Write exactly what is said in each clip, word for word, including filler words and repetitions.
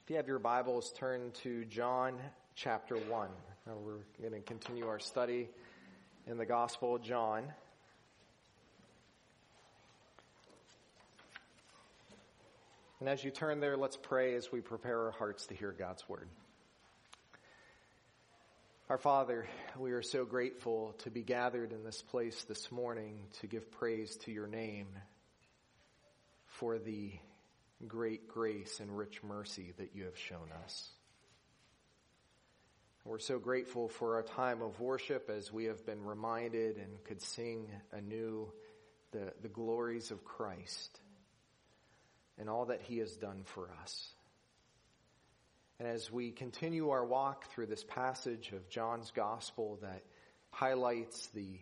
If you have your Bibles, turn to John chapter one. Now we're going to continue our study in the Gospel of John. And as you turn there, let's pray as we prepare our hearts to hear God's Word. Our Father, we are so grateful to be gathered in this place this morning to give praise to your name for the great grace and rich mercy that you have shown us. We're so grateful for our time of worship as we have been reminded and could sing anew the, the glories of Christ and all that he has done for us. And as we continue our walk through this passage of John's Gospel that highlights the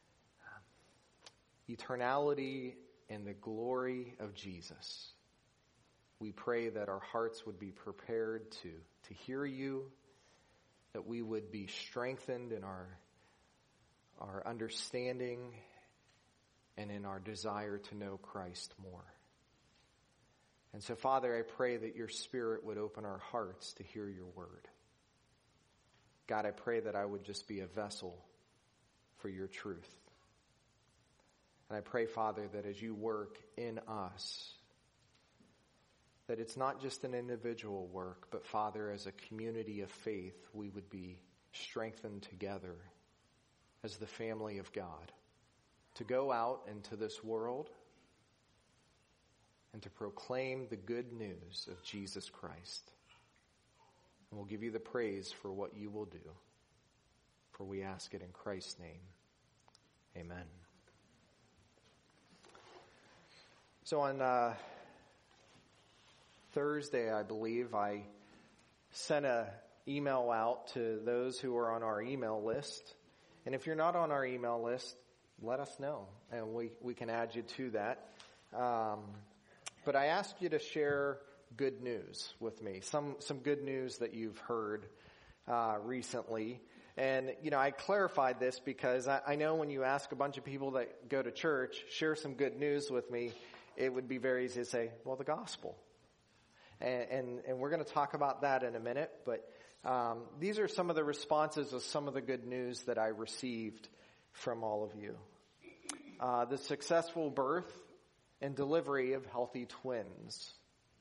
eternality and the glory of Jesus, we pray that our hearts would be prepared to, to hear you, that we would be strengthened in our, our understanding and in our desire to know Christ more. And so, Father, I pray that your Spirit would open our hearts to hear your word. God, I pray that I would just be a vessel for your truth. And I pray, Father, that as you work in us, that it's not just an individual work, but Father, as a community of faith, we would be strengthened together as the family of God to go out into this world and to proclaim the good news of Jesus Christ. And we'll give you the praise for what you will do, for we ask it in Christ's name. Amen. So on uh, Thursday, I believe, I sent an email out to those who are on our email list. And if you're not on our email list, let us know, and we, we can add you to that. Um, but I asked you to share good news with me, some some good news that you've heard uh, recently. And, you know, I clarified this because I, I know when you ask a bunch of people that go to church, share some good news with me, it would be very easy to say, well, the gospel. And, and, and we're going to talk about that in a minute, but um, these are some of the responses of some of the good news that I received from all of you. Uh, the successful birth and delivery of healthy twins.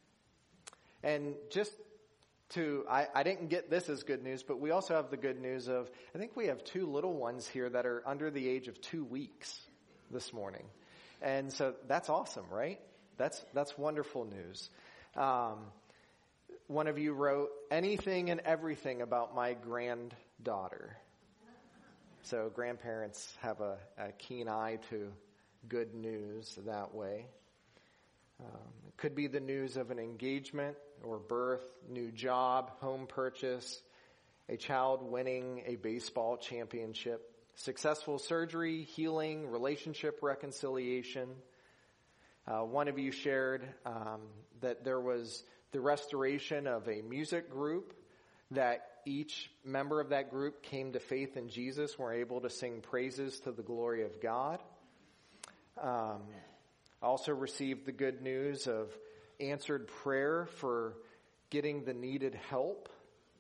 And just to, I, I didn't get this as good news, but we also have the good news of, I think we have two little ones here that are under the age of two weeks this morning. And so that's awesome, right? That's, that's wonderful news. Um, one of you wrote, anything and everything about my granddaughter. So grandparents have a, a keen eye to good news that way. Um, it could be the news of an engagement or birth, new job, home purchase, a child winning a baseball championship, successful surgery, healing, relationship reconciliation. Uh, one of you shared um, that there was the restoration of a music group, that each member of that group came to faith in Jesus, were able to sing praises to the glory of God. Um, also received the good news of answered prayer for getting the needed help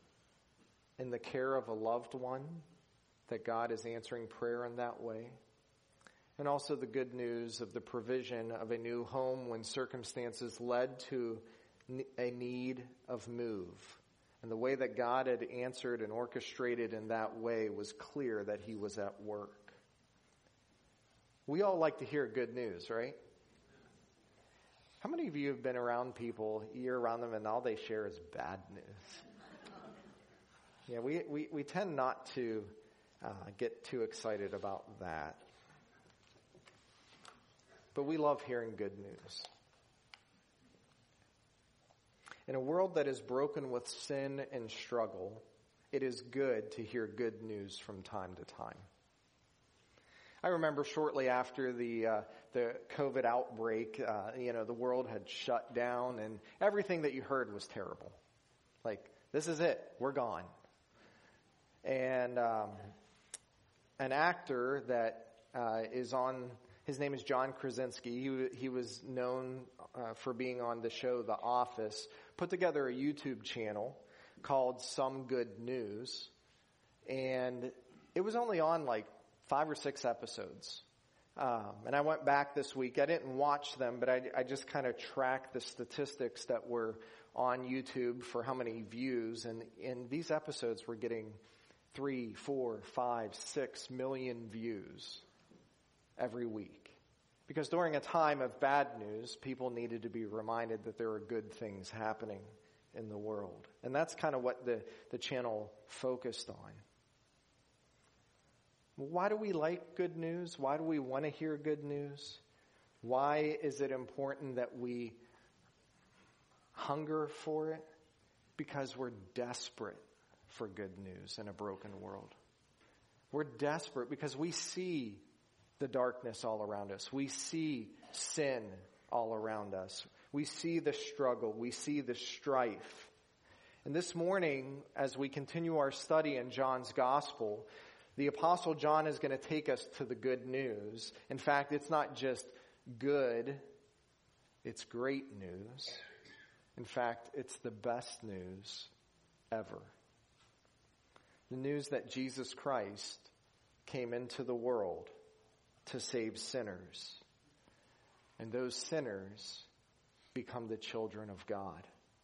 in the care of a loved one, that God is answering prayer in that way. And also the good news of the provision of a new home when circumstances led to a need of move. And the way that God had answered and orchestrated in that way was clear that he was at work. We all like to hear good news, right? How many of you have been around people, you're around them and all they share is bad news? Yeah, we, we, we tend not to uh, get too excited about that. But we love hearing good news. In a world that is broken with sin and struggle, it is good to hear good news from time to time. I remember shortly after the uh, the COVID outbreak, uh, you know, the world had shut down and everything that you heard was terrible. Like, this is it, we're gone. And um, an actor that uh, is on, his name is John Krasinski. He, he was known uh, for being on the show The Office, put together a YouTube channel called Some Good News. And it was only on like five or six episodes. Um, and I went back this week. I didn't watch them, but I, I just kind of tracked the statistics that were on YouTube for how many views. And, and these episodes were getting three, four, five, six million views every week. Because during a time of bad news, people needed to be reminded that there are good things happening in the world. And that's kind of what the, the channel focused on. Why do we like good news? Why do we want to hear good news? Why is it important that we hunger for it? Because we're desperate for good news in a broken world. We're desperate because we see the darkness all around us. We see sin all around us. We see the struggle. We see the strife. And this morning, as we continue our study in John's Gospel, the Apostle John is going to take us to the good news. In fact, it's not just good, it's great news. In fact, it's the best news ever. The news that Jesus Christ came into the world to save sinners. And those sinners become the children of God.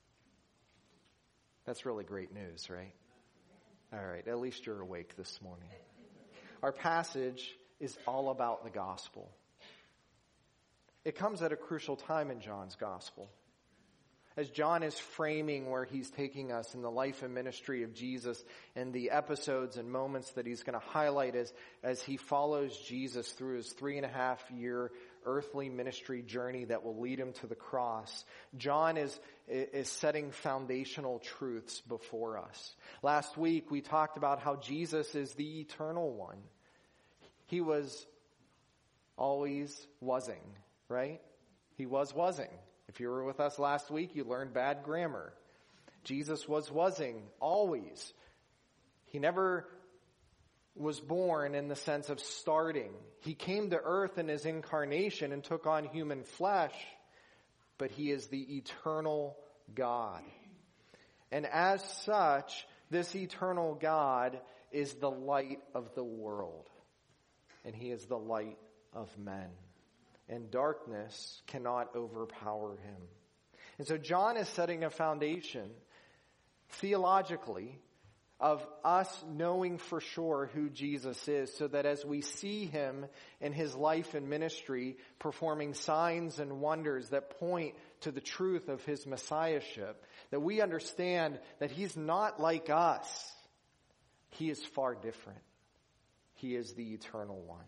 That's really great news, right? All right, at least you're awake this morning. Our passage is all about the gospel. It comes at a crucial time in John's gospel. As John is framing where he's taking us in the life and ministry of Jesus and the episodes and moments that he's going to highlight as, as he follows Jesus through his three and a half year earthly ministry journey that will lead him to the cross, John is, is setting foundational truths before us. Last week we talked about how Jesus is the eternal one. He was always wasing, right? He was wasing. If you were with us last week, you learned bad grammar. Jesus was wasing, always. He never was born in the sense of starting. He came to earth in his incarnation and took on human flesh, but he is the eternal God. And as such, this eternal God is the light of the world, and he is the light of men. And darkness cannot overpower him. And so John is setting a foundation theologically of us knowing for sure who Jesus is, so that as we see him in his life and ministry performing signs and wonders that point to the truth of his messiahship, that we understand that he's not like us. He is far different. He is the eternal one.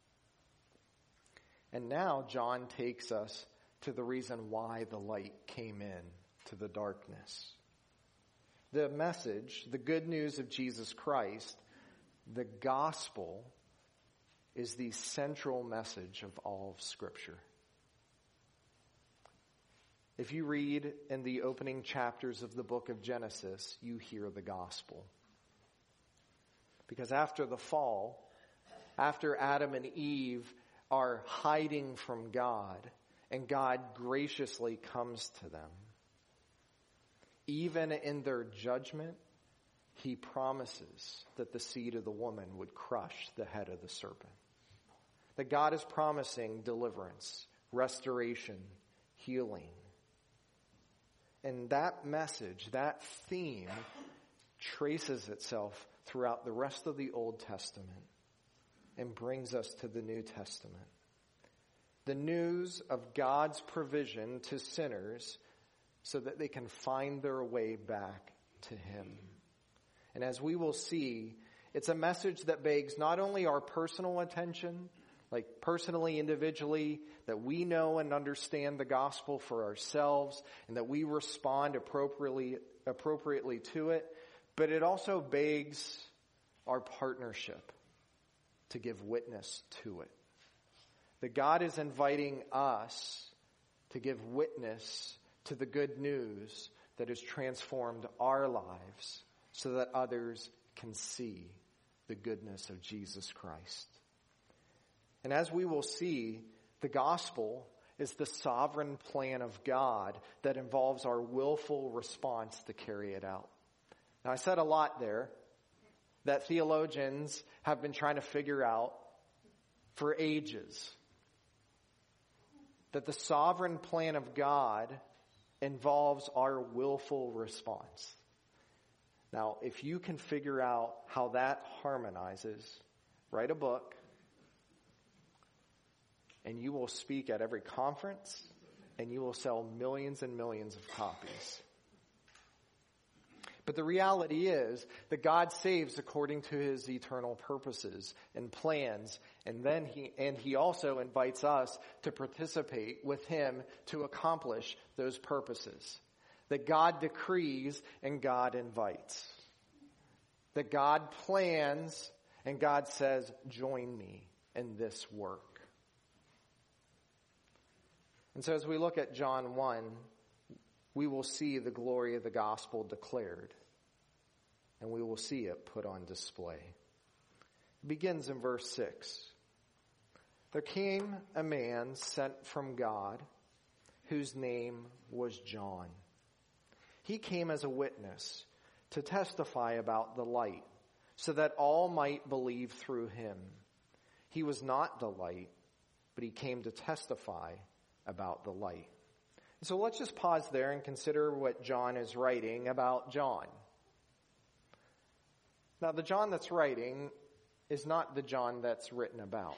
And now John takes us to the reason why the light came in to the darkness. The message, the good news of Jesus Christ, the gospel, is the central message of all of Scripture. If you read in the opening chapters of the book of Genesis, you hear the gospel. Because after the fall, after Adam and Eve are hiding from God, and God graciously comes to them, even in their judgment, he promises that the seed of the woman would crush the head of the serpent. That God is promising deliverance, restoration, healing. And that message, that theme, traces itself throughout the rest of the Old Testament and brings us to the New Testament. The news of God's provision to sinners so that they can find their way back to him. And as we will see, it's a message that begs not only our personal attention, like personally, individually, that we know and understand the gospel for ourselves and that we respond appropriately, appropriately to it, but it also begs our partnership to give witness to it. That God is inviting us to give witness to the good news that has transformed our lives so that others can see the goodness of Jesus Christ. And as we will see, the gospel is the sovereign plan of God that involves our willful response to carry it out. Now, I said a lot there that theologians have been trying to figure out for ages. That the sovereign plan of God involves our willful response. Now, if you can figure out how that harmonizes, write a book, and you will speak at every conference, and you will sell millions and millions of copies. But the reality is that God saves according to his eternal purposes and plans, and then he and he also invites us to participate with him to accomplish those purposes. That God decrees and God invites. That God plans and God says, join me in this work. And so as we look at John one, we will see the glory of the gospel declared, and we will see it put on display. It begins in verse six. There came a man sent from God, whose name was John. He came as a witness to testify about the light, so that all might believe through him. He was not the light, but he came to testify about the light. So let's just pause there and consider what John is writing about John. Now, the John that's writing is not the John that's written about.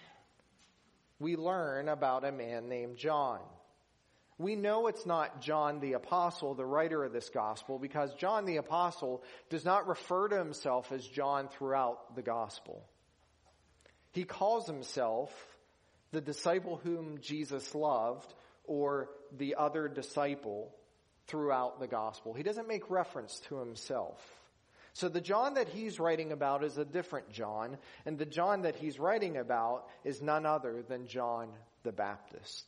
We learn about a man named John. We know it's not John the Apostle, the writer of this gospel, because John the Apostle does not refer to himself as John throughout the gospel. He calls himself the disciple whom Jesus loved, or the other disciple throughout the gospel. He doesn't make reference to himself. So the John that he's writing about is a different John, and the John that he's writing about is none other than John the Baptist.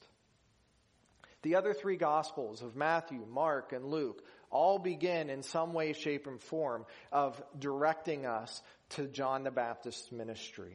The other three Gospels of Matthew, Mark, and Luke all begin in some way, shape, and form of directing us to John the Baptist's ministry.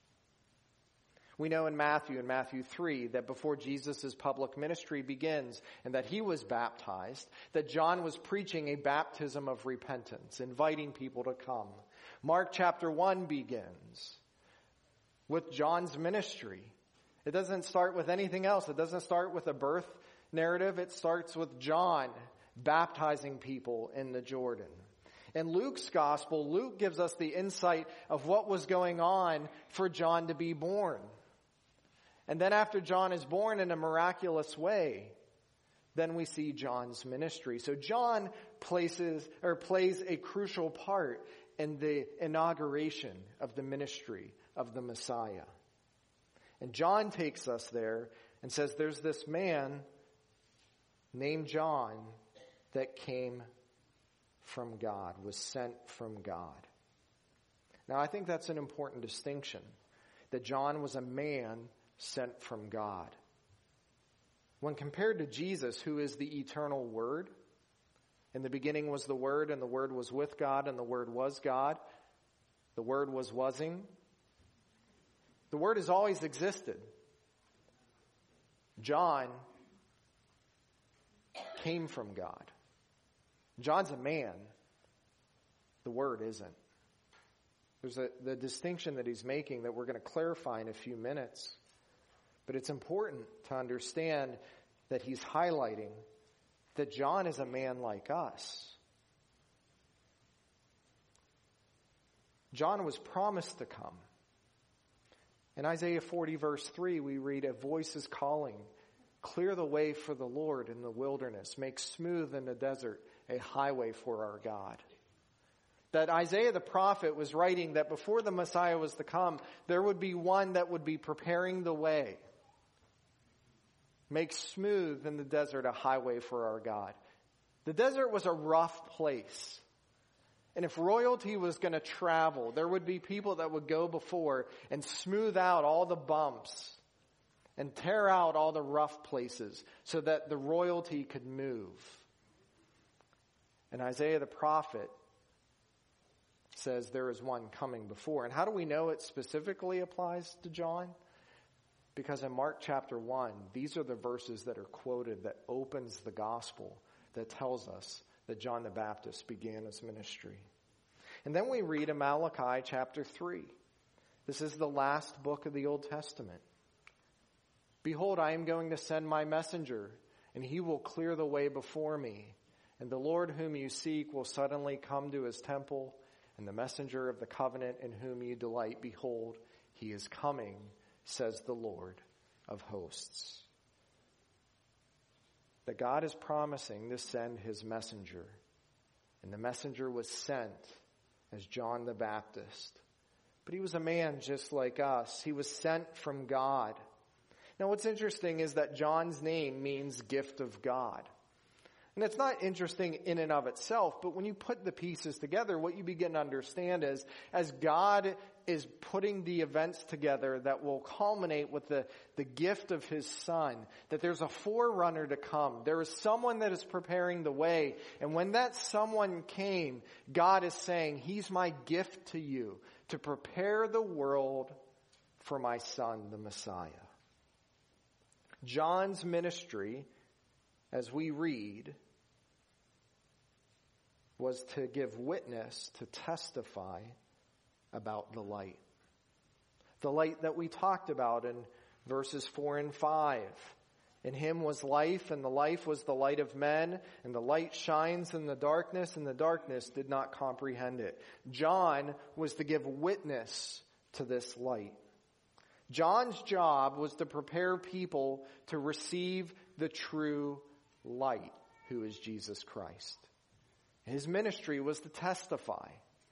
We know in Matthew, in Matthew three, that before Jesus' public ministry begins and that he was baptized, that John was preaching a baptism of repentance, inviting people to come. Mark chapter one begins with John's ministry. It doesn't start with anything else. It doesn't start with a birth narrative. It starts with John baptizing people in the Jordan. In Luke's gospel, Luke gives us the insight of what was going on for John to be born. And then after John is born in a miraculous way, then we see John's ministry. So John places or plays a crucial part in the inauguration of the ministry of the Messiah. And John takes us there and says there's this man named John that came from God, was sent from God. Now, I think that's an important distinction, that John was a man sent from God. When compared to Jesus, who is the eternal Word, in the beginning was the Word, and the Word was with God, and the Word was God. The Word was wasing. The Word has always existed. John came from God. John's a man. The Word isn't. There's a, the distinction that he's making that we're going to clarify in a few minutes. But it's important to understand that he's highlighting that John is a man like us. John was promised to come. In Isaiah forty verse three, we read, "A voice is calling, clear the way for the Lord in the wilderness, make smooth in the desert a highway for our God." That Isaiah the prophet was writing that before the Messiah was to come, there would be one that would be preparing the way. Make smooth in the desert a highway for our God. The desert was a rough place. And if royalty was going to travel, there would be people that would go before and smooth out all the bumps and tear out all the rough places so that the royalty could move. And Isaiah the prophet says there is one coming before. And how do we know it specifically applies to John? Because in Mark chapter one, these are the verses that are quoted that opens the gospel, that tells us that John the Baptist began his ministry. And then we read in Malachi chapter three. This is the last book of the Old Testament. Behold, I am going to send my messenger, and he will clear the way before me. And the Lord whom you seek will suddenly come to his temple, and the messenger of the covenant in whom you delight, behold, he is coming, says the Lord of hosts. That God is promising to send his messenger. And the messenger was sent as John the Baptist. But he was a man just like us. He was sent from God. Now what's interesting is that John's name means gift of God. And it's not interesting in and of itself, but when you put the pieces together, what you begin to understand is, as God is putting the events together that will culminate with the, the gift of his son, that there's a forerunner to come. There is someone that is preparing the way. And when that someone came, God is saying, he's my gift to you to prepare the world for my son, the Messiah. John's ministry, as we read, was to give witness, to testify about the light. The light that we talked about in verses four and five. In him was life, and the life was the light of men, and the light shines in the darkness, and the darkness did not comprehend it. John was to give witness to this light. John's job was to prepare people to receive the true light, who is Jesus Christ. His ministry was to testify.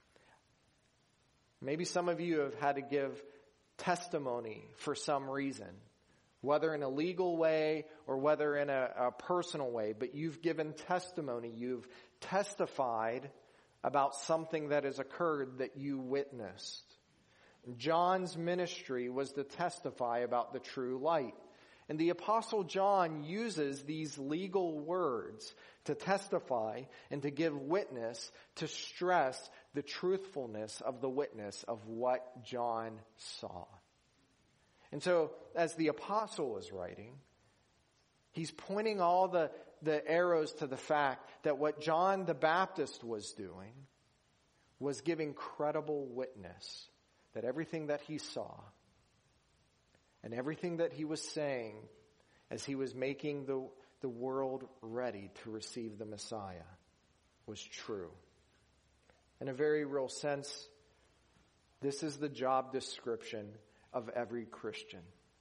Maybe some of you have had to give testimony for some reason, whether in a legal way or whether in a, a personal way, but you've given testimony. You've testified about something that has occurred that you witnessed. John's ministry was to testify about the true light. And the Apostle John uses these legal words to testify and to give witness, to stress the truthfulness of the witness of what John saw. And so, as the apostle is writing, he's pointing all the, the arrows to the fact that what John the Baptist was doing was giving credible witness that everything that he saw and everything that he was saying as he was making the, the world ready to receive the Messiah was true. In a very real sense, this is the job description of every Christian.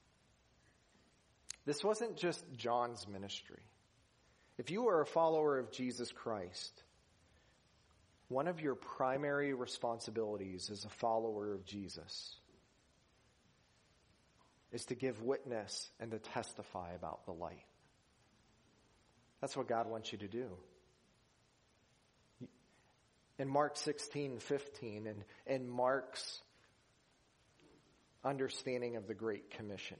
This wasn't just John's ministry. If you are a follower of Jesus Christ, one of your primary responsibilities as a follower of Jesus is to give witness and to testify about the light. That's what God wants you to do. In Mark sixteen fifteen and in Mark's understanding of the Great Commission,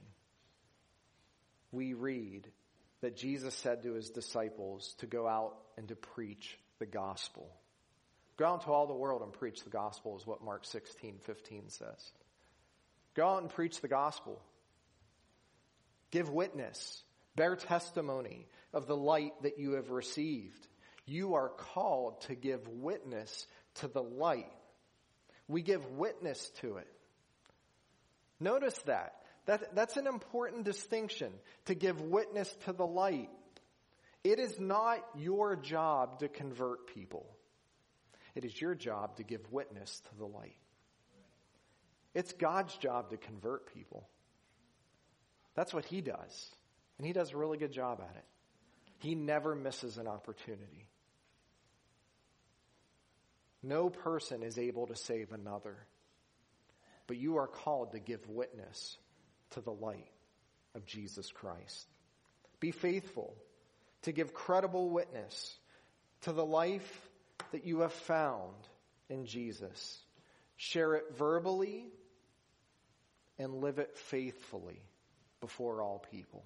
we read that Jesus said to his disciples to go out and to preach the gospel. Go out into all the world and preach the gospel is what Mark sixteen fifteen says. Go out and preach the gospel. Give witness. Bear testimony of the light that you have received. You are called to give witness to the light. We give witness to it. Notice that. that. That's an important distinction, to give witness to the light. It is not your job to convert people. It is your job to give witness to the light. It's God's job to convert people. That's what he does. And he does a really good job at it. He never misses an opportunity. No person is able to save another. But you are called to give witness to the light of Jesus Christ. Be faithful to give credible witness to the life that you have found in Jesus. Share it verbally and live it faithfully before all people.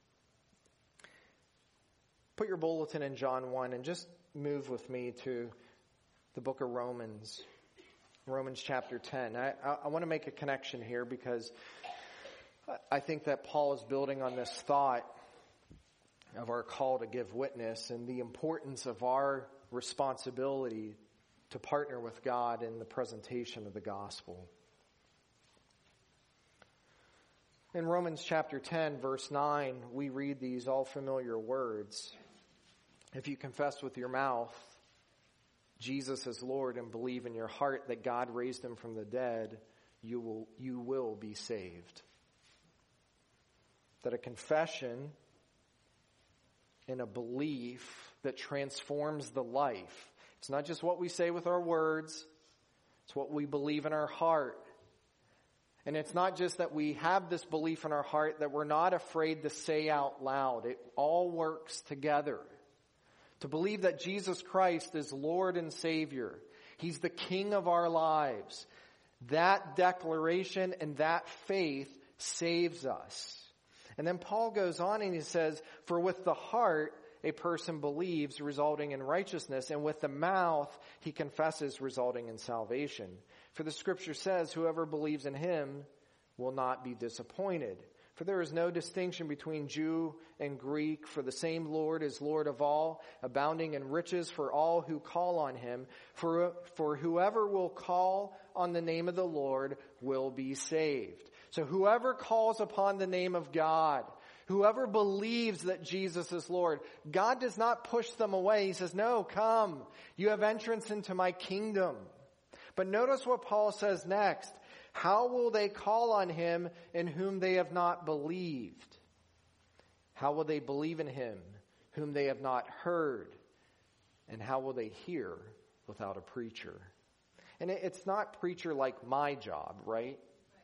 Put your bulletin in John one and just move with me to the book of Romans. Romans chapter ten. I, I, I want to make a connection here because I think that Paul is building on this thought of our call to give witness and the importance of our responsibility to partner with God in the presentation of the gospel. In Romans chapter ten, verse nine, we read these all familiar words. If you confess with your mouth Jesus is Lord and believe in your heart that God raised him from the dead, you will, you will be saved. That a confession and a belief that transforms the life. It's not just what we say with our words. It's what we believe in our heart. And it's not just that we have this belief in our heart that we're not afraid to say out loud. It all works together. To believe that Jesus Christ is Lord and Savior. He's the King of our lives. That declaration and that faith saves us. And then Paul goes on and he says, for with the heart a person believes, resulting in righteousness, and with the mouth he confesses, resulting in salvation. For the scripture says, whoever believes in him will not be disappointed. For there is no distinction between Jew and Greek, for the same Lord is Lord of all, abounding in riches for all who call on him. For, for whoever will call on the name of the Lord will be saved. So whoever calls upon the name of God, whoever believes that Jesus is Lord, God does not push them away. He says, no, come, you have entrance into my kingdom. But notice what Paul says next. How will they call on him in whom they have not believed? How will they believe in him whom they have not heard? And how will they hear without a preacher? And it's not preacher like my job, right?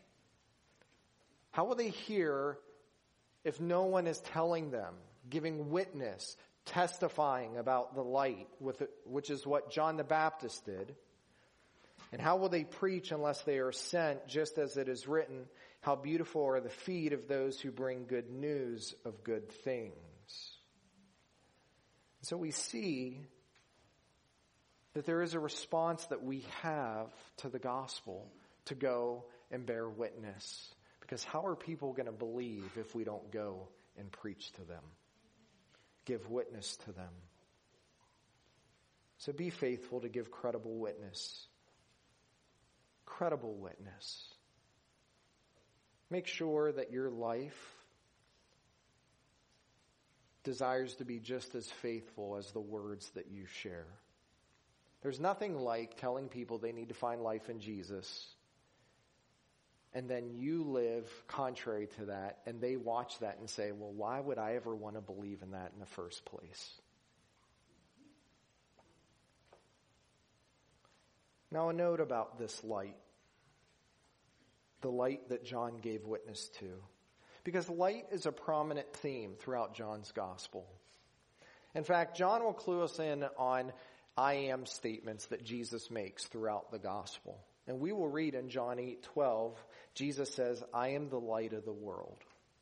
How will they hear if no one is telling them, giving witness, testifying about the light, with it, which is what John the Baptist did? And how will they preach unless they are sent, just as it is written, how beautiful are the feet of those who bring good news of good things. So we see that there is a response that we have to the gospel to go and bear witness. Because how are people going to believe if we don't go and preach to them? Give witness to them. So be faithful to give credible witness. Credible witness. Make sure that your life desires to be just as faithful as the words that you share. There's nothing like telling people they need to find life in Jesus, and then you live contrary to that, and they watch that and say, well, why would I ever want to believe in that in the first place? Now, a note about this light. The light that John gave witness to. Because light is a prominent theme throughout John's gospel. In fact, John will clue us in on I am statements that Jesus makes throughout the gospel. And we will read in John eight twelve, Jesus says, I am the light of the world.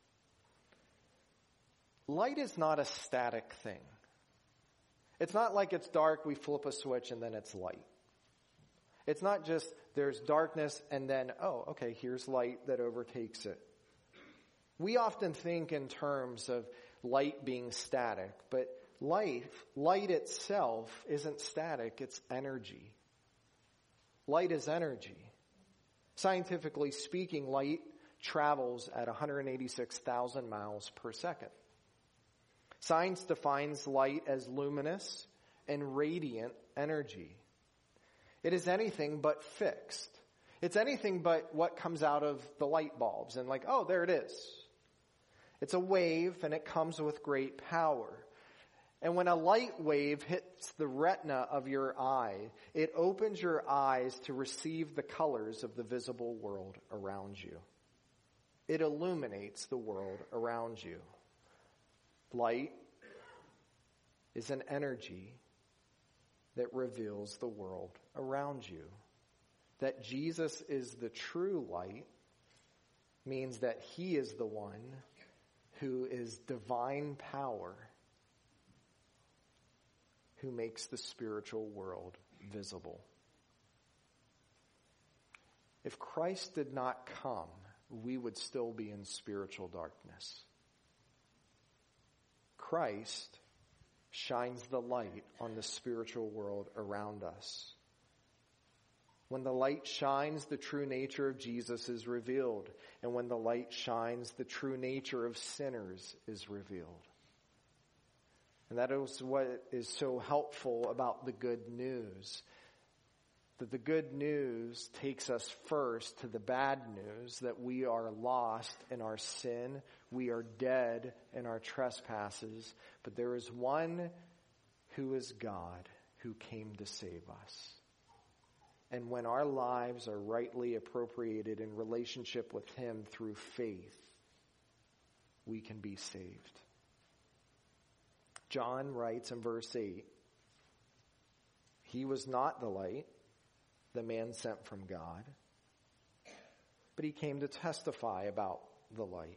Light is not a static thing. It's not like it's dark, we flip a switch, and then it's light. It's not just there's darkness and then, oh, okay, here's light that overtakes it. We often think in terms of light being static, but light, light itself isn't static, it's energy. Light is energy. Scientifically speaking, light travels at one hundred eighty-six thousand miles per second. Science defines light as luminous and radiant energy. It is anything but fixed. It's anything but what comes out of the light bulbs and like, oh, there it is. It's a wave and it comes with great power. And when a light wave hits the retina of your eye, it opens your eyes to receive the colors of the visible world around you. It illuminates the world around you. Light is an energy that reveals the world around you. That Jesus is the true light means that he is the one who is divine power, who makes the spiritual world visible. If Christ did not come we would still be in spiritual darkness. Christ shines the light on the spiritual world around us. When the light shines, the true nature of Jesus is revealed. And when the light shines, the true nature of sinners is revealed. And that is what is so helpful about the good news. That the good news takes us first to the bad news, that we are lost in our sin, we are dead in our trespasses, but there is one who is God who came to save us. And when our lives are rightly appropriated in relationship with Him through faith, we can be saved. John writes in verse eight, He was not the light, the man sent from God, but He came to testify about the light.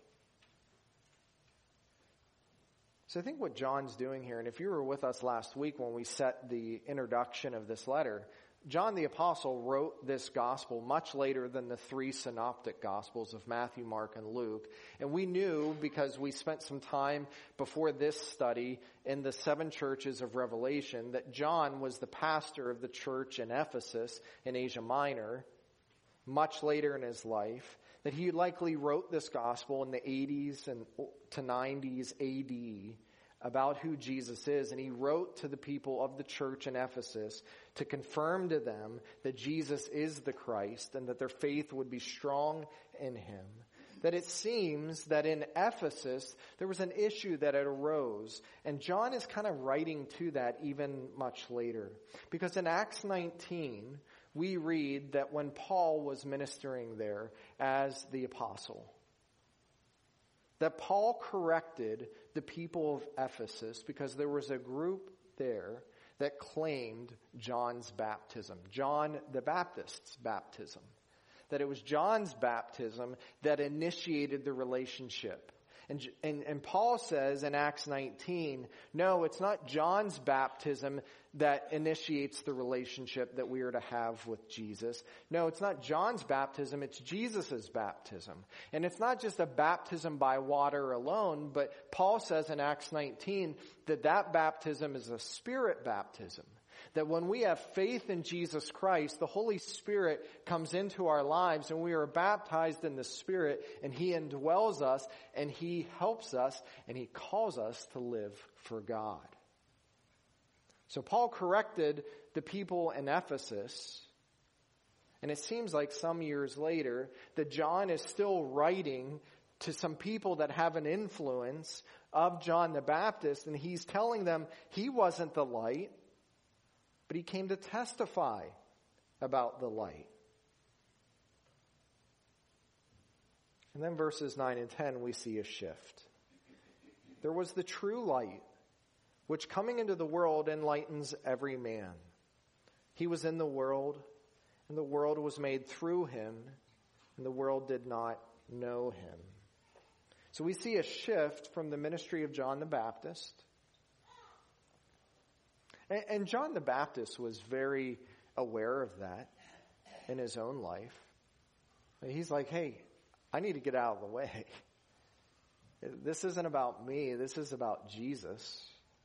So I think what John's doing here, and if you were with us last week when we set the introduction of this letter, John the Apostle wrote this gospel much later than the three synoptic gospels of Matthew, Mark, and Luke. And we knew, because we spent some time before this study in the seven churches of Revelation, that John was the pastor of the church in Ephesus in Asia Minor much later in his life, that he likely wrote this gospel in the eighties and to nineties A D about who Jesus is. And he wrote to the people of the church in Ephesus to confirm to them that Jesus is the Christ and that their faith would be strong in Him. That it seems that in Ephesus, there was an issue that arose. And John is kind of writing to that even much later. Because in Acts nineteen, we read that when Paul was ministering there as the apostle, that Paul corrected the people of Ephesus because there was a group there that claimed John's baptism, John the Baptist's baptism. That it was John's baptism that initiated the relationship. And, and, and Paul says in Acts nineteen, no, it's not John's baptism that initiates the relationship that we are to have with Jesus. No, it's not John's baptism, it's Jesus' baptism. And it's not just a baptism by water alone, but Paul says in Acts nineteen that that baptism is a Spirit baptism. That when we have faith in Jesus Christ, the Holy Spirit comes into our lives and we are baptized in the Spirit, and He indwells us and He helps us and He calls us to live for God. So Paul corrected the people in Ephesus, and it seems like some years later that John is still writing to some people that have an influence of John the Baptist, and he's telling them he wasn't the light, but he came to testify about the light. And then verses nine and ten, we see a shift. There was the true light, which coming into the world enlightens every man. He was in the world, and the world was made through Him, and the world did not know Him. So we see a shift from the ministry of John the Baptist. And John the Baptist was very aware of that in his own life. He's like, hey, I need to get out of the way. This isn't about me. This is about Jesus.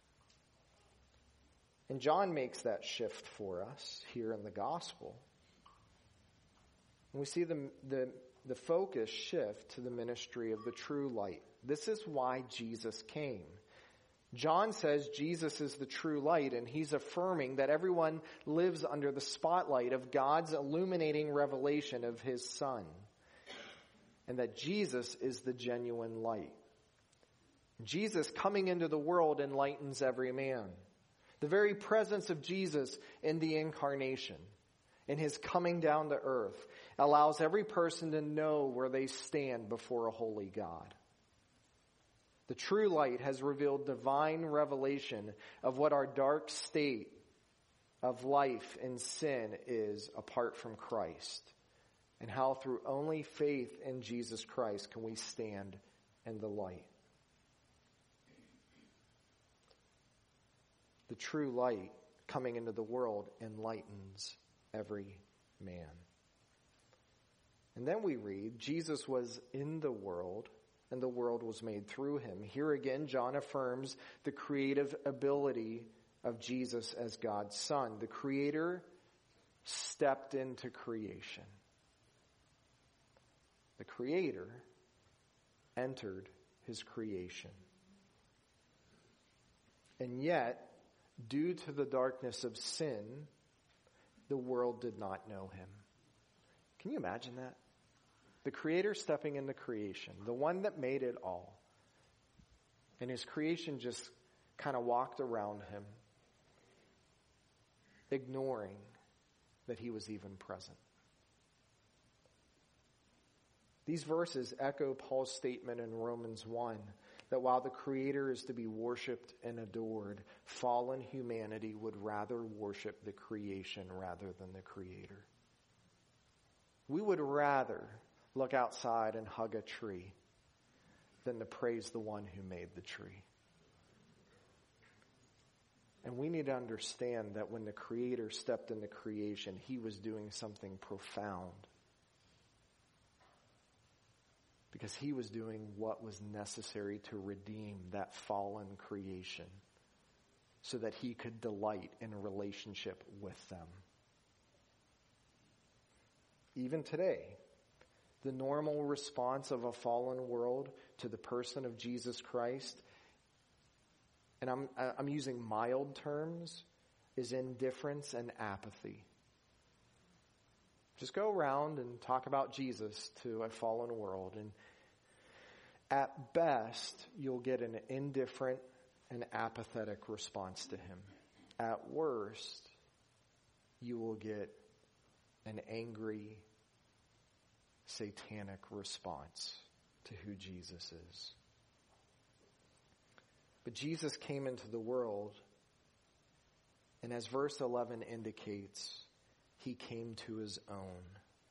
And John makes that shift for us here in the gospel. And we see the, the, the focus shift to the ministry of the true light. This is why Jesus came. John says Jesus is the true light, and he's affirming that everyone lives under the spotlight of God's illuminating revelation of His Son, and that Jesus is the genuine light. Jesus coming into the world enlightens every man. The very presence of Jesus in the incarnation, in His coming down to earth, allows every person to know where they stand before a holy God. The true light has revealed divine revelation of what our dark state of life and sin is apart from Christ, and how through only faith in Jesus Christ can we stand in the light. The true light coming into the world enlightens every man. And then we read, Jesus was in the world, and the world was made through him. Here again, John affirms the creative ability of Jesus as God's Son. The Creator stepped into creation. The Creator entered his creation. And yet, due to the darkness of sin, the world did not know him. Can you imagine that? The Creator stepping into creation, the one that made it all. And his creation just kind of walked around him, ignoring that he was even present. These verses echo Paul's statement in Romans one that while the Creator is to be worshiped and adored, fallen humanity would rather worship the creation rather than the Creator. We would rather look outside and hug a tree than to praise the one who made the tree. And we need to understand that when the Creator stepped into creation, he was doing something profound. Because he was doing what was necessary to redeem that fallen creation so that he could delight in a relationship with them. Even today, the normal response of a fallen world to the person of Jesus Christ, and I'm, I'm using mild terms, is indifference and apathy. Just go around and talk about Jesus to a fallen world, and at best, you'll get an indifferent and apathetic response to him. At worst, you will get an angry, satanic response to who Jesus is. But Jesus came into the world, and as verse eleven indicates, he came to his own.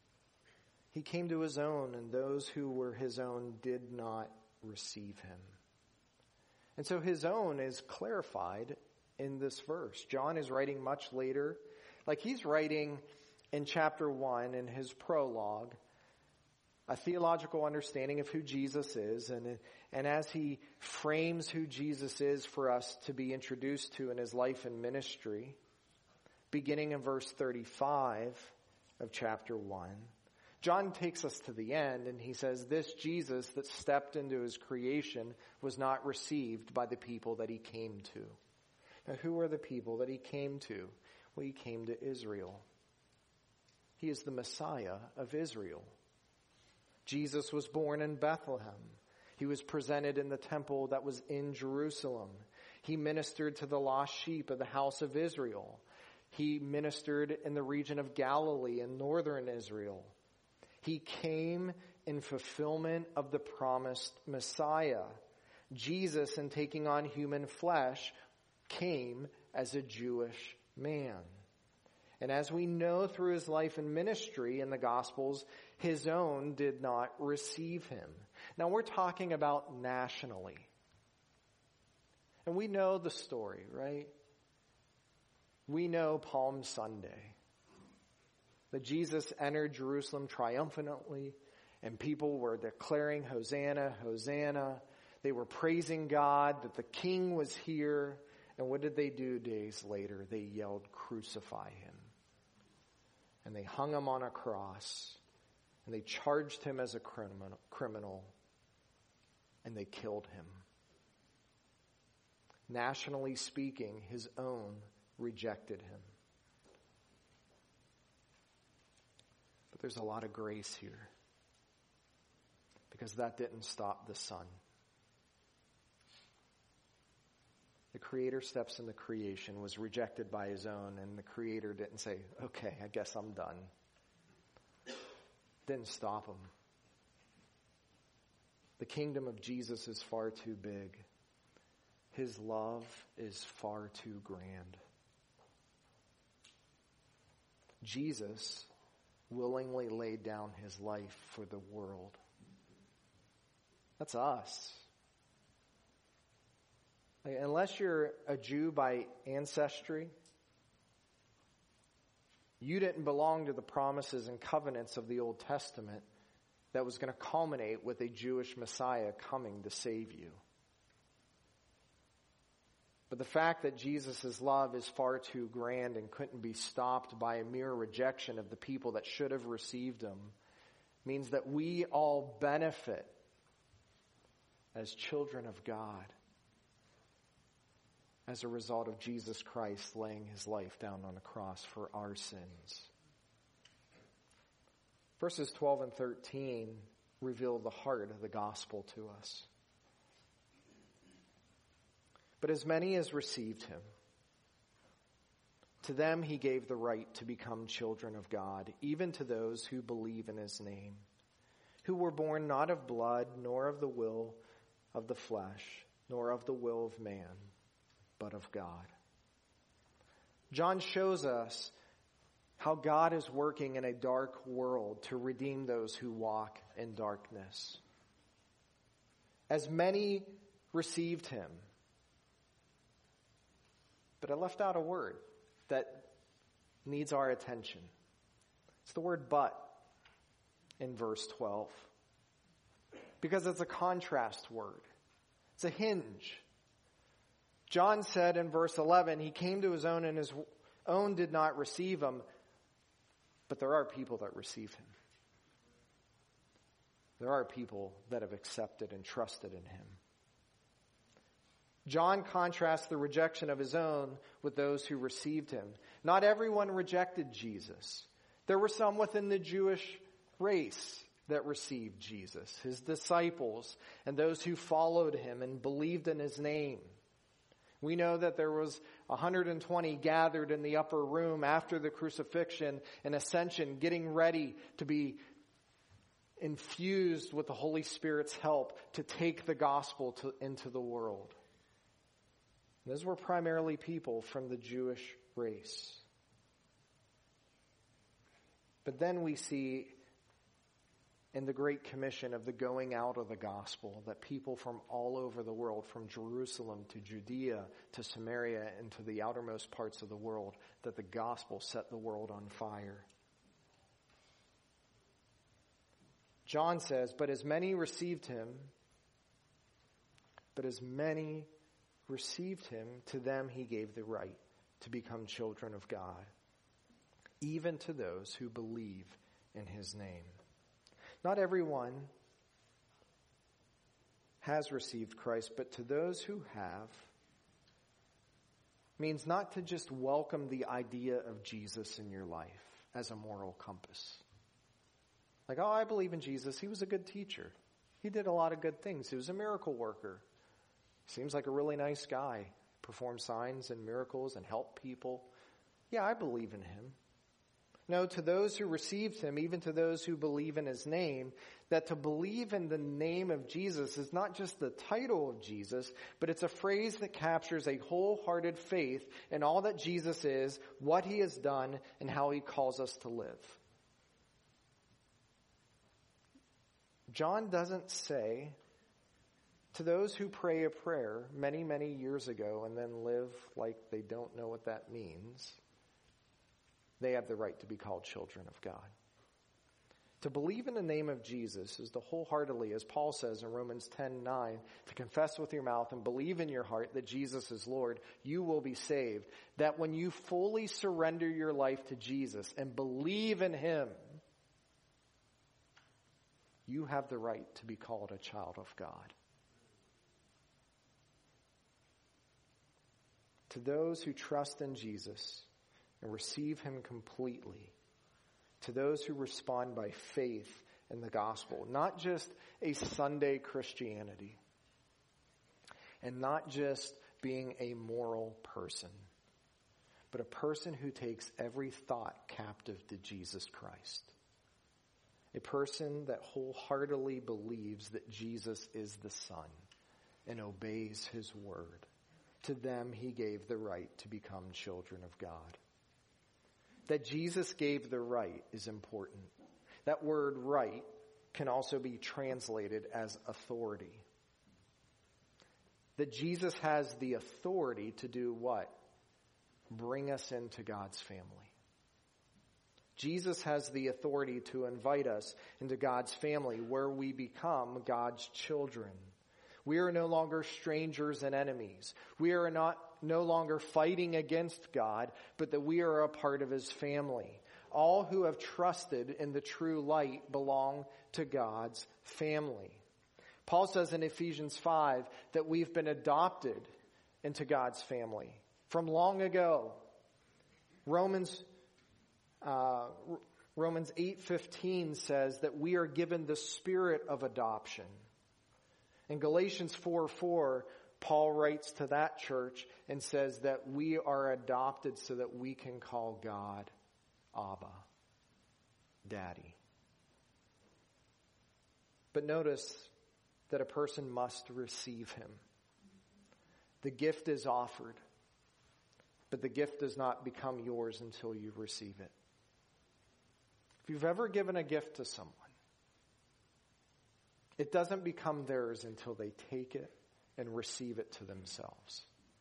He came to his own, and those who were his own did not receive him. And so his own is clarified in this verse. John is writing much later, like he's writing in chapter one in his prologue, a theological understanding of who Jesus is, and, and as he frames who Jesus is for us to be introduced to in his life and ministry, beginning in verse thirty-five of chapter one, John takes us to the end and he says, this Jesus that stepped into his creation was not received by the people that he came to. Now, who are the people that he came to? Well, he came to Israel. He is the Messiah of Israel. Jesus was born in Bethlehem. He was presented in the temple that was in Jerusalem. He ministered to the lost sheep of the house of Israel. He ministered in the region of Galilee in northern Israel. He came in fulfillment of the promised Messiah. Jesus, in taking on human flesh, came as a Jewish man. And as we know through his life and ministry in the Gospels, his own did not receive him. Now we're talking about nationally. And we know the story, right? We know Palm Sunday. That Jesus entered Jerusalem triumphantly, and people were declaring, Hosanna, Hosanna. They were praising God that the King was here. And what did they do days later? They yelled, crucify him. And they hung him on a cross, and they charged him as a criminal, criminal, and they killed him. Nationally speaking, his own rejected him. But there's a lot of grace here, because that didn't stop the Son. The Creator steps into creation, was rejected by his own, and the Creator didn't say, okay, I guess I'm done. Didn't stop him. The kingdom of Jesus is far too big. His love is far too grand. Jesus willingly laid down his life for the world. That's us. Like, unless you're a Jew by ancestry, you didn't belong to the promises and covenants of the Old Testament, that was going to culminate with a Jewish Messiah coming to save you. But the fact that Jesus' love is far too grand and couldn't be stopped by a mere rejection of the people that should have received him means that we all benefit as children of God as a result of Jesus Christ laying his life down on a cross for our sins. Verses twelve and thirteen reveal the heart of the gospel to us. But as many as received him, to them he gave the right to become children of God, even to those who believe in his name, who were born not of blood, nor of the will of the flesh, nor of the will of man, but of God. John shows us how God is working in a dark world to redeem those who walk in darkness. As many received him, but I left out a word that needs our attention. It's the word but in verse twelve. Because it's a contrast word. It's a hinge. John said in verse eleven, he came to his own and his own did not receive him, but there are people that receive him. There are people that have accepted and trusted in him. John contrasts the rejection of his own with those who received him. Not everyone rejected Jesus. There were some within the Jewish race that received Jesus, his disciples, and those who followed him and believed in his name. We know that there was one hundred twenty gathered in the upper room after the crucifixion and ascension, getting ready to be infused with the Holy Spirit's help to take the gospel to, into the world. Those were primarily people from the Jewish race. But then we see in the Great Commission of the going out of the gospel that people from all over the world, from Jerusalem to Judea to Samaria and to the outermost parts of the world, that the gospel set the world on fire. John says, but as many received him, but as many received him, to them he gave the right to become children of God, even to those who believe in his name. Not everyone has received Christ, but to those who have, means not to just welcome the idea of Jesus in your life as a moral compass. Like, oh, I believe in Jesus. He was a good teacher. He did a lot of good things. He was a miracle worker. Seems like a really nice guy. Performed signs and miracles and helped people. Yeah, I believe in him. No, to those who received him, even to those who believe in his name, that to believe in the name of Jesus is not just the title of Jesus, but it's a phrase that captures a wholehearted faith in all that Jesus is, what he has done, and how he calls us to live. John doesn't say, to those who pray a prayer many, many years ago and then live like they don't know what that means, they have the right to be called children of God. To believe in the name of Jesus is to wholeheartedly, as Paul says in Romans ten nine, to confess with your mouth and believe in your heart that Jesus is Lord, you will be saved. That when you fully surrender your life to Jesus and believe in him, you have the right to be called a child of God. To those who trust in Jesus and receive him completely, to those who respond by faith in the gospel, not just a Sunday Christianity, and not just being a moral person, but a person who takes every thought captive to Jesus Christ. A person that wholeheartedly believes that Jesus is the Son and obeys his word. To them he gave the right to become children of God. That Jesus gave the right is important. That word right can also be translated as authority. That Jesus has the authority to do what? Bring us into God's family. Jesus has the authority to invite us into God's family where we become God's children. We are no longer strangers and enemies. We are not no longer fighting against God, but that we are a part of his family. All who have trusted in the true light belong to God's family. Paul says in Ephesians five that we've been adopted into God's family from long ago. Romans uh, Romans eight fifteen says that we are given the spirit of adoption. In Galatians four four, Paul writes to that church and says that we are adopted so that we can call God Abba, Daddy. But notice that a person must receive him. The gift is offered, but the gift does not become yours until you receive it. If you've ever given a gift to someone, it doesn't become theirs until they take it and receive it to themselves.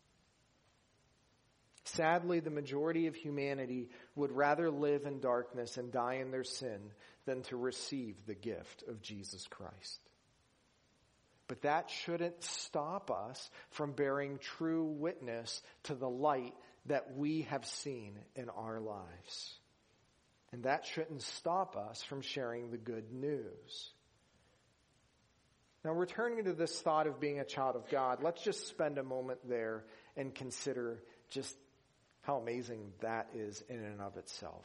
Sadly, the majority of humanity would rather live in darkness and die in their sin than to receive the gift of Jesus Christ. But that shouldn't stop us from bearing true witness to the light that we have seen in our lives. And that shouldn't stop us from sharing the good news. Now, returning to this thought of being a child of God, let's just spend a moment there and consider just how amazing that is in and of itself.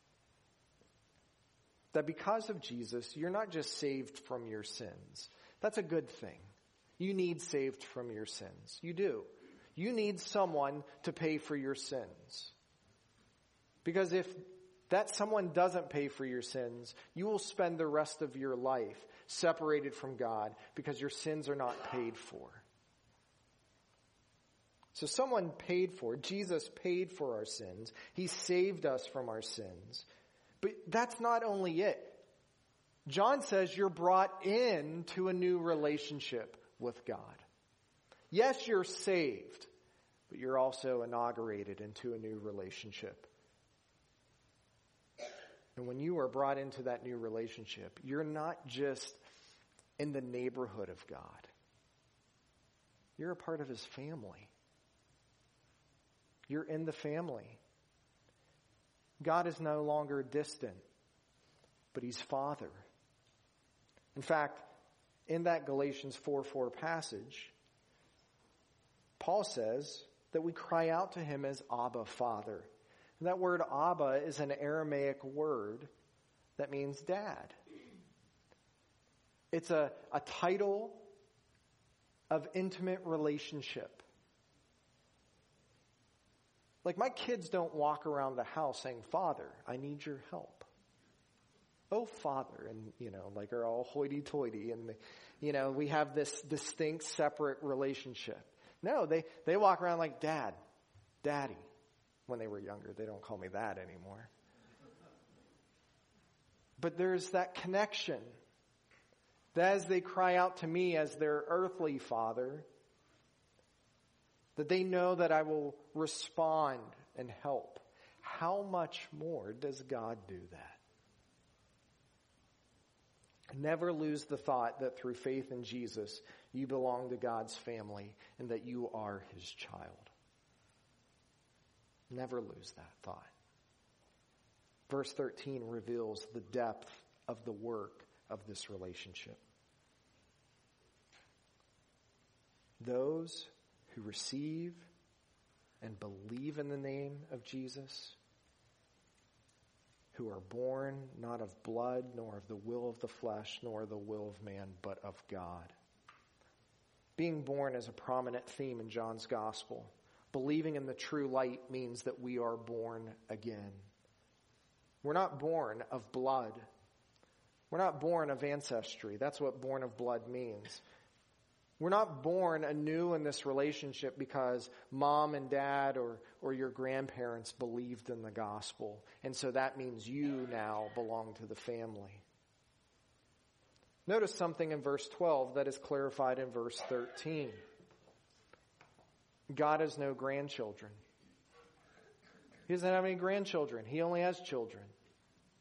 That because of Jesus, you're not just saved from your sins. That's a good thing. You need saved from your sins. You do. You need someone to pay for your sins. Because if that someone doesn't pay for your sins, you will spend the rest of your life separated from God because your sins are not paid for. So someone paid for, Jesus paid for our sins. He saved us from our sins. But that's not only it. John says you're brought into a new relationship with God. Yes, you're saved, but you're also inaugurated into a new relationship. And when you are brought into that new relationship, you're not just in the neighborhood of God. You're a part of his family. You're in the family. God is no longer distant, but he's Father. In fact, in that Galatians four four passage, Paul says that we cry out to him as Abba, Father. And that word Abba is an Aramaic word that means dad. It's a, a title of intimate relationship. Like my kids don't walk around the house saying, Father, I need your help. Oh, Father, and, you know, like are all hoity-toity. And, you know, we have this distinct, separate relationship. No, they, they walk around like Dad, Daddy. When they were younger, they don't call me that anymore. But there's that connection. That as they cry out to me as their earthly father, that they know that I will respond and help. How much more does God do that? Never lose the thought that through faith in Jesus, you belong to God's family and that you are his child. Never lose that thought. Verse thirteen reveals the depth of the work of this relationship. Those who receive and believe in the name of Jesus, who are born not of blood, nor of the will of the flesh, nor the will of man, but of God. Being born is a prominent theme in John's gospel. Believing in the true light means that we are born again. We're not born of blood. We're not born of ancestry. That's what born of blood means. We're not born anew in this relationship because mom and dad or, or your grandparents believed in the gospel. And so that means you now belong to the family. Notice something in verse twelve that is clarified in verse thirteen. God has no grandchildren. He doesn't have any grandchildren. He only has children.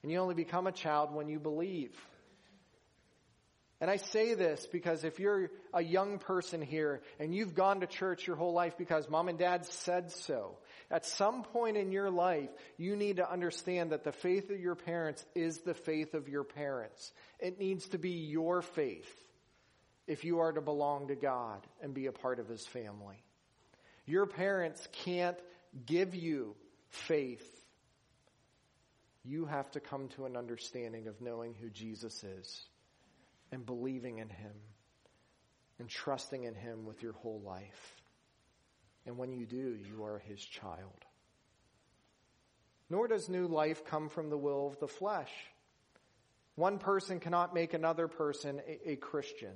And you only become a child when you believe. And I say this because if you're a young person here and you've gone to church your whole life because mom and dad said so, at some point in your life, you need to understand that the faith of your parents is the faith of your parents. It needs to be your faith if you are to belong to God and be a part of His family. Your parents can't give you faith. You have to come to an understanding of knowing who Jesus is and believing in Him and trusting in Him with your whole life. And when you do, you are His child. Nor does new life come from the will of the flesh. One person cannot make another person a, a Christian.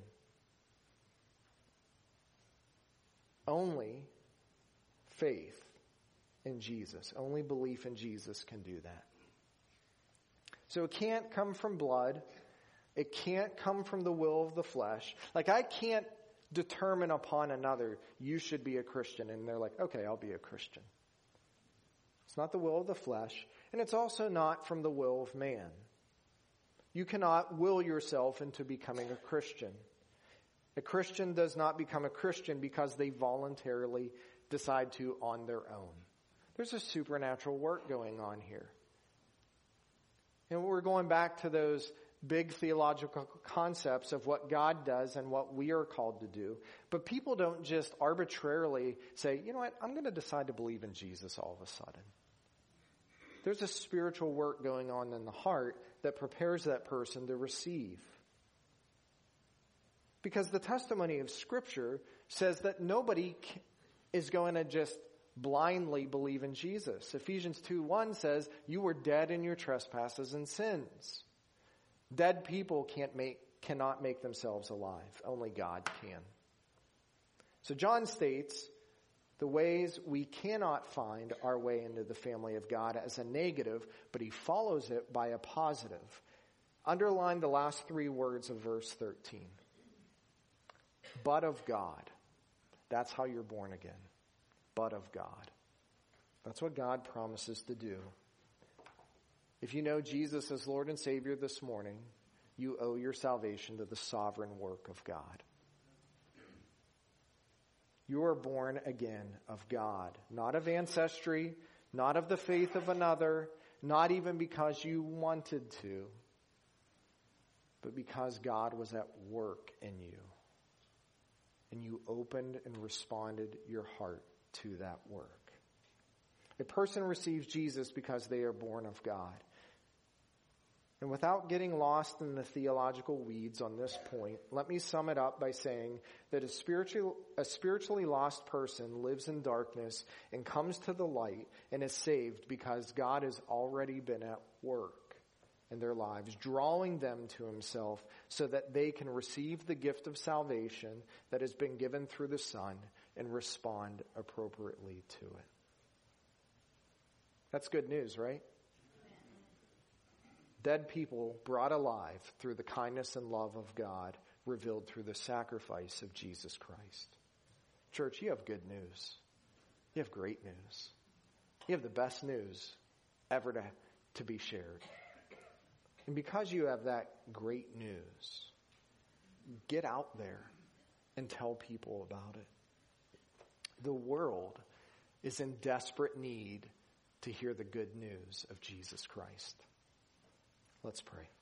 Only faith in Jesus, only belief in Jesus can do that. So it can't come from blood. It can't come from the will of the flesh. Like I can't determine upon another, you should be a Christian. And they're like, okay, I'll be a Christian. It's not the will of the flesh. And it's also not from the will of man. You cannot will yourself into becoming a Christian. A Christian does not become a Christian because they voluntarily decide to on their own. There's a supernatural work going on here. And we're going back to those big theological concepts of what God does and what we are called to do. But people don't just arbitrarily say, you know what, I'm going to decide to believe in Jesus all of a sudden. There's a spiritual work going on in the heart that prepares that person to receive. Because the testimony of Scripture says that nobody is going to just blindly believe in Jesus. Ephesians two one says, you were dead in your trespasses and sins. Dead people can't make, cannot make themselves alive. Only God can. So John states the ways we cannot find our way into the family of God as a negative, but he follows it by a positive. Underline the last three words of verse thirteen. But of God. That's how you're born again. But of God. That's what God promises to do. If you know Jesus as Lord and Savior this morning, you owe your salvation to the sovereign work of God. You are born again of God, not of ancestry, not of the faith of another, not even because you wanted to, but because God was at work in you. And you opened and responded your heart to that work. A person receives Jesus because they are born of God. And without getting lost in the theological weeds on this point, let me sum it up by saying that a spiritual, a spiritually lost person lives in darkness and comes to the light and is saved because God has already been at work in their lives, drawing them to himself so that they can receive the gift of salvation that has been given through the Son and respond appropriately to it. That's good news, right? Dead people brought alive through the kindness and love of God revealed through the sacrifice of Jesus Christ. Church, you have good news. You have great news. You have the best news ever to, to be shared. And because you have that great news, get out there and tell people about it. The world is in desperate need to hear the good news of Jesus Christ. Let's pray.